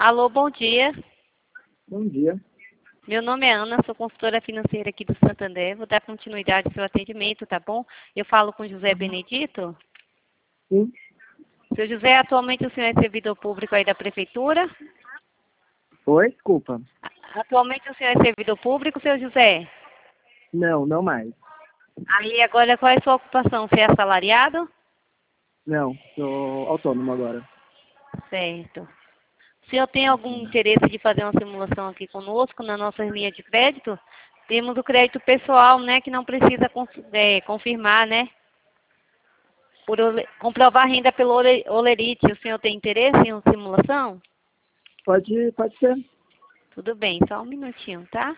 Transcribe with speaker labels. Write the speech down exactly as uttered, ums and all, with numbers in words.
Speaker 1: Alô, bom dia.
Speaker 2: Bom dia.
Speaker 1: Meu nome é Ana, sou consultora financeira aqui do Santander. Vou dar continuidade ao seu atendimento, tá bom? Eu falo com José Benedito.
Speaker 2: Sim.
Speaker 1: Seu José, atualmente o senhor é servidor público aí da prefeitura?
Speaker 2: Oi, desculpa.
Speaker 1: Atualmente o senhor é servidor público, seu José?
Speaker 2: Não, não mais.
Speaker 1: Aí agora qual é a sua ocupação? Você é assalariado?
Speaker 2: Não, sou autônomo agora.
Speaker 1: Certo. O senhor tem algum interesse de fazer uma simulação aqui conosco na nossa linha de crédito? Temos o crédito pessoal, né, que não precisa é, confirmar, né? Por ole, comprovar renda pelo ole, Olerite. O senhor tem interesse em uma simulação?
Speaker 2: Pode, pode ser.
Speaker 1: Tudo bem, só um minutinho, tá?